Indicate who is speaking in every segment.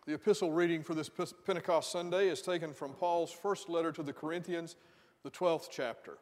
Speaker 1: The epistle reading for this Pentecost Sunday is taken from Paul's first letter to the Corinthians, the 12th chapter.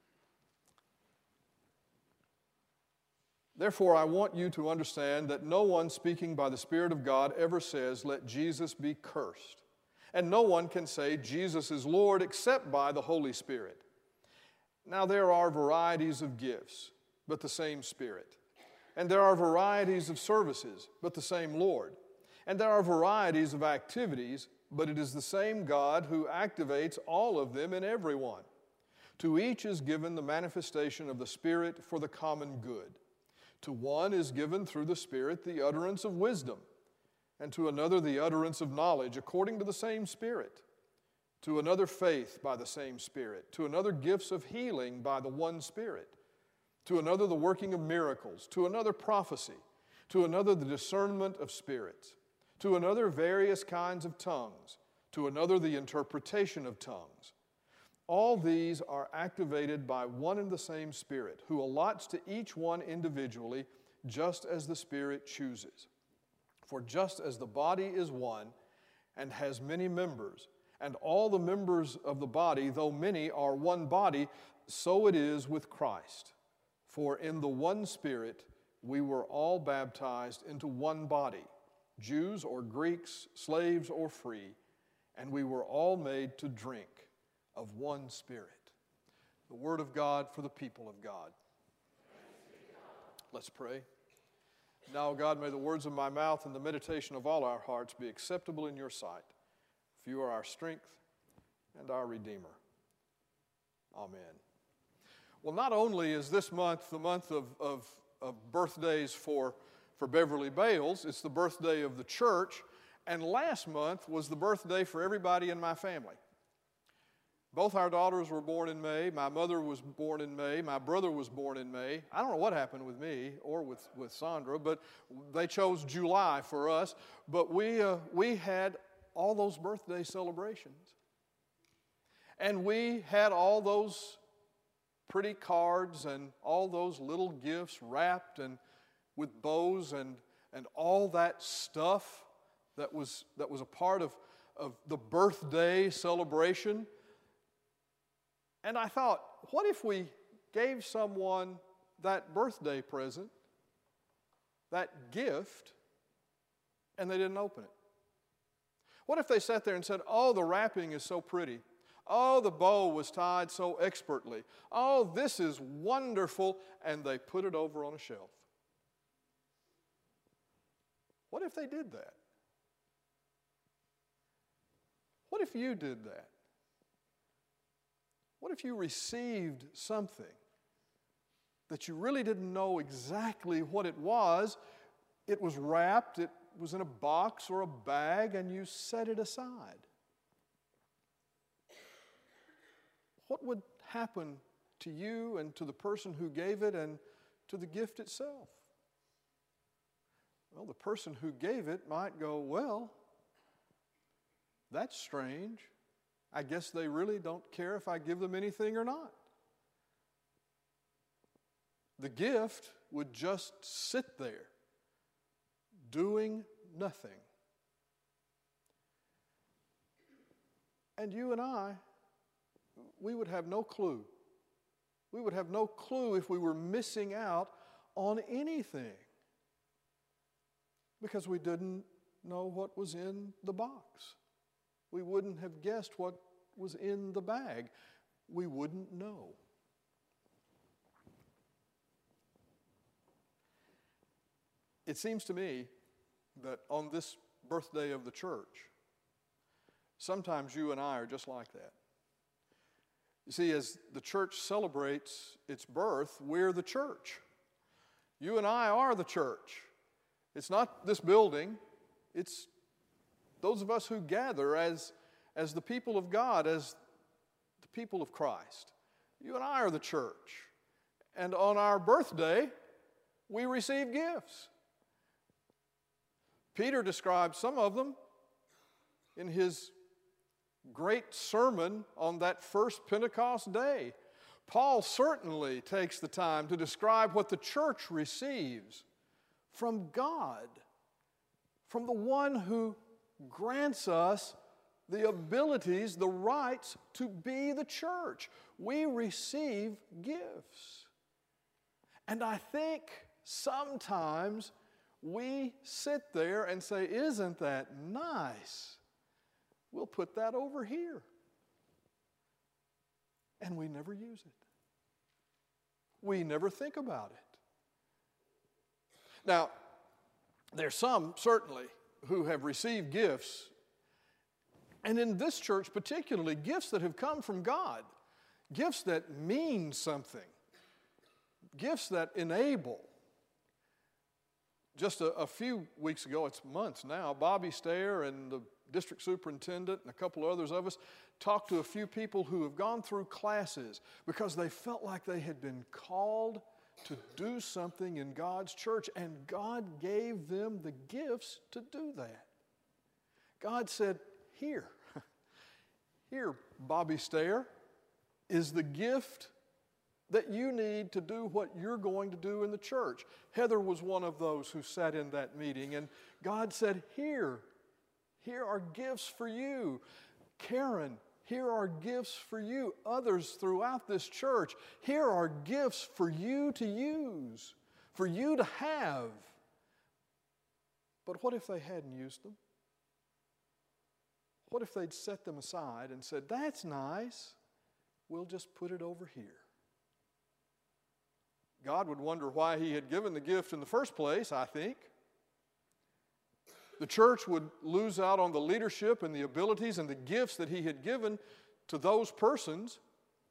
Speaker 1: Therefore, I want you to understand that no one speaking by the Spirit of God ever says, "Let Jesus be cursed." And no one can say, "Jesus is Lord," except by the Holy Spirit. Now there are varieties of gifts, but the same Spirit. And there are varieties of services, but the same Lord. And there are varieties of activities, but it is the same God who activates all of them in everyone. To each is given the manifestation of the Spirit for the common good. To one is given through the Spirit the utterance of wisdom, and to another the utterance of knowledge according to the same Spirit. To another faith by the same Spirit. To another gifts of healing by the one Spirit. To another the working of miracles. To another prophecy. To another the discernment of spirits. To another various kinds of tongues. To another the interpretation of tongues. All these are activated by one and the same Spirit, who allots to each one individually just as the Spirit chooses. For just as the body is one and has many members, and all the members of the body, though many, are one body, so it is with Christ. For in the one Spirit we were all baptized into one body, Jews or Greeks, slaves or free, and we were all made to drink of one Spirit. The word of God for the people of God. Let's pray. Now, God, may the words of my mouth and the meditation of all our hearts be acceptable in your sight. For you are our strength and our Redeemer. Amen. Well, not only is this month the month of birthdays for Beverly Bales, it's the birthday of the church, and last month was the birthday for everybody in my family. Both our daughters were born in May. My mother was born in May. My brother was born in May. I don't know what happened with me or with Sandra, but they chose July for us. But we had all those birthday celebrations. And we had all those pretty cards and all those little gifts wrapped and with bows and all that stuff that was a part of the birthday celebration. And I thought, what if we gave someone that birthday present, that gift, and they didn't open it? What if they sat there and said, "Oh, the wrapping is so pretty. Oh, the bow was tied so expertly. Oh, this is wonderful," and they put it over on a shelf? What if they did that? What if you did that? What if you received something that you really didn't know exactly what it was? It was wrapped, it was in a box or a bag, and you set it aside. What would happen to you and to the person who gave it and to the gift itself? Well, the person who gave it might go, "Well, that's strange. I guess they really don't care if I give them anything or not." The gift would just sit there, doing nothing. And you and I, we would have no clue. We would have no clue if we were missing out on anything, because we didn't know what was in the box. We wouldn't have guessed what was in the bag. We wouldn't know. It seems to me that on this birthday of the church, sometimes you and I are just like that. You see, as the church celebrates its birth, we're the church. You and I are the church. It's not this building. It's those of us who gather as the people of God, as the people of Christ. You and I are the church. And on our birthday, we receive gifts. Peter describes some of them in his great sermon on that first Pentecost day. Paul certainly takes the time to describe what the church receives from God, from the one who grants us the abilities, the rights to be the church. We receive gifts. And I think sometimes we sit there and say, isn't that nice? We'll put that over here. And we never use it. We never think about it. Now, there's some, certainly, who have received gifts, and in this church particularly, gifts that have come from God, gifts that mean something, gifts that enable. Just a few weeks ago, it's months now, Bobby Stair and the district superintendent and a couple of others of us talked to a few people who have gone through classes because they felt like they had been called to do something in God's church, and God gave them the gifts to do that. God said, here, Bobby Stair, is the gift that you need to do what you're going to do in the church. Heather was one of those who sat in that meeting, and God said, here are gifts for you. Karen, here are gifts for you. Others throughout this church, here are gifts for you to use, for you to have. But what if they hadn't used them? What if they'd set them aside and said, that's nice, we'll just put it over here? God would wonder why he had given the gift in the first place, I think. The church would lose out on the leadership and the abilities and the gifts that he had given to those persons.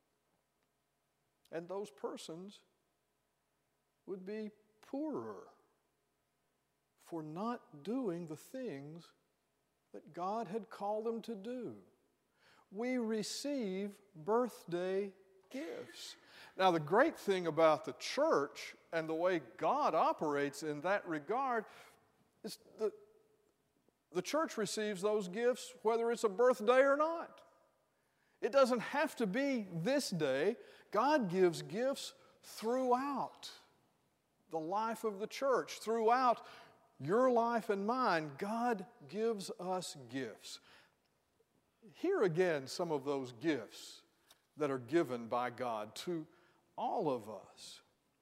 Speaker 1: And those persons would be poorer for not doing the things that God had called them to do. We receive birthday gifts. Now, the great thing about the church and the way God operates in that regard is the church receives those gifts whether it's a birthday or not. It doesn't have to be this day. God gives gifts throughout the life of the church, throughout your life and mine. God gives us gifts. Here again, some of those gifts that are given by God to all of us.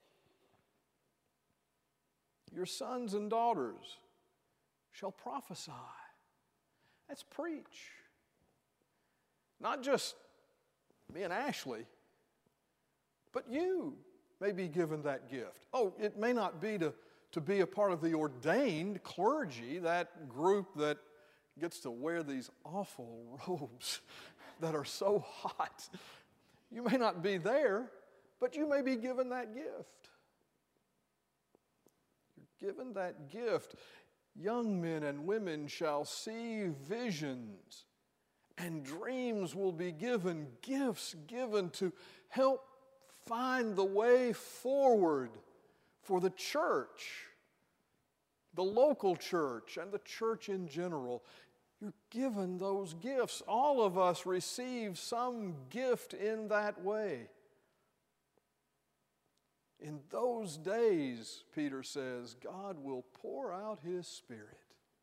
Speaker 1: Your sons and daughters shall prophesy. That's preach. Not just me and Ashley, but you may be given that gift. Oh, it may not be to be a part of the ordained clergy, that group that gets to wear these awful robes that are so hot. You may not be there, but you may be given that gift. You're given that gift. Young men and women shall see visions, and dreams will be given, gifts given to help find the way forward for the church, the local church, and the church in general. You're given those gifts. All of us receive some gift in that way. In those days, Peter says, God will pour out his Spirit.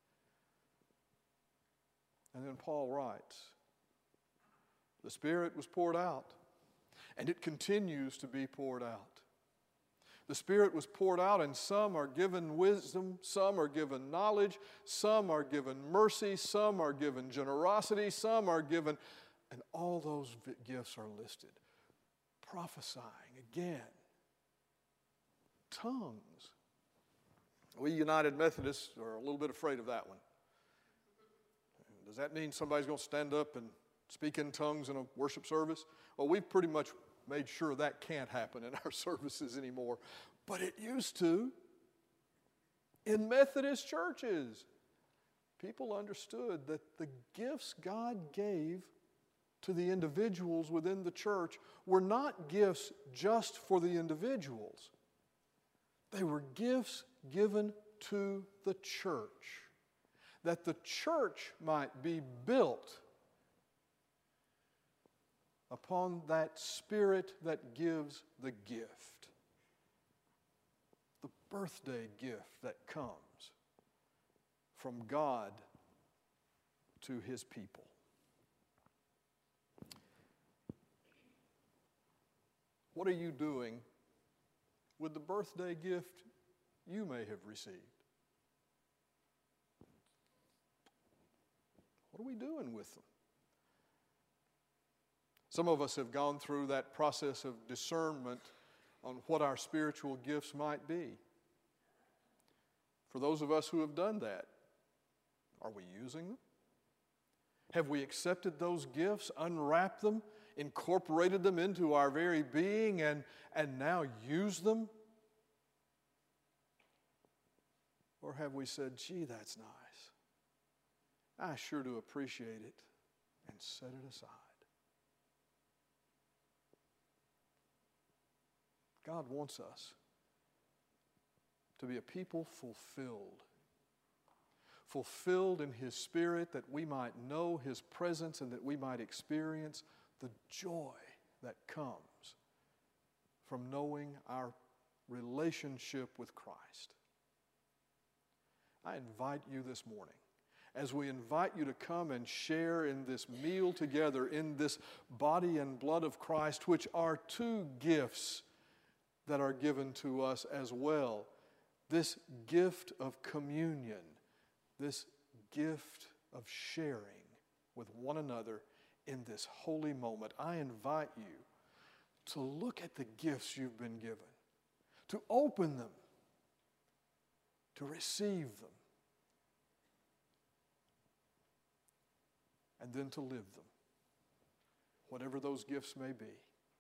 Speaker 1: And then Paul writes, the Spirit was poured out, and it continues to be poured out. The Spirit was poured out, and some are given wisdom, some are given knowledge, some are given mercy, some are given generosity, some are given, and all those gifts are listed. Prophesying again. Tongues. We United Methodists are a little bit afraid of that one. Does that mean somebody's going to stand up and speak in tongues in a worship service? Well, we've pretty much made sure that can't happen in our services anymore. But it used to. In Methodist churches, people understood that the gifts God gave to the individuals within the church were not gifts just for the individuals. They were gifts given to the church, that the church might be built upon that Spirit that gives the gift. The birthday gift that comes from God to His people. What are you doing with the birthday gift you may have received? What are we doing with them? Some of us have gone through that process of discernment on what our spiritual gifts might be. For those of us who have done that, are we using them? Have we accepted those gifts, unwrapped them, incorporated them into our very being, and now use them? Or have we said, gee, that's nice. I sure do appreciate it, and set it aside? God wants us to be a people fulfilled in His Spirit, that we might know His presence and that we might experience the joy that comes from knowing our relationship with Christ. I invite you this morning, as we invite you to come and share in this meal together, in this body and blood of Christ, which are two gifts that are given to us as well. This gift of communion, this gift of sharing with one another in this holy moment. I invite you to look at the gifts you've been given, to open them, to receive them, and then to live them, whatever those gifts may be.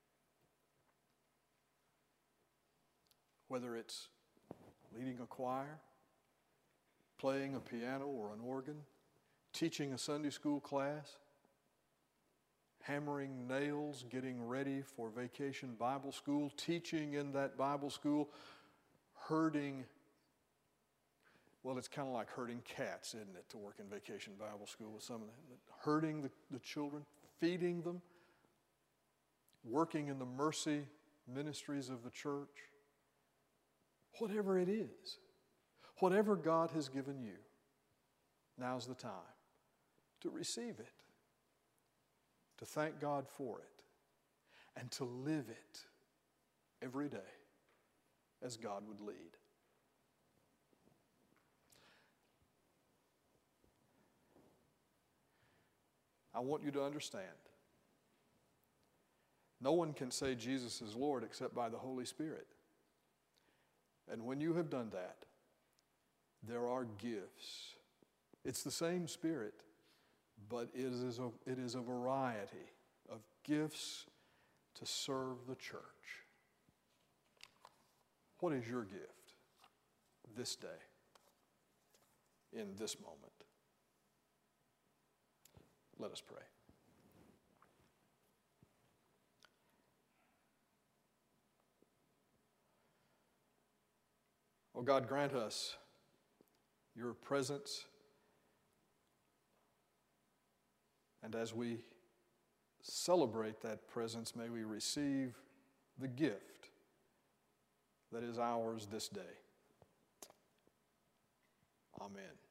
Speaker 1: Whether it's leading a choir, playing a piano or an organ, teaching a Sunday school class, hammering nails, getting ready for Vacation Bible School, teaching in that Bible school, herding, well, it's kind of like herding cats, isn't it, to work in Vacation Bible School with some of them. Herding the children, feeding them, working in the mercy ministries of the church. Whatever it is, whatever God has given you, now's the time to receive it, to thank God for it, and to live it every day as God would lead. I want you to understand, no one can say Jesus is Lord except by the Holy Spirit. And when you have done that, there are gifts. It's the same Spirit, but it is a variety of gifts to serve the church. What is your gift this day, in this moment? Let us pray. Oh God, grant us your presence, and as we celebrate that presence, may we receive the gift that is ours this day. Amen.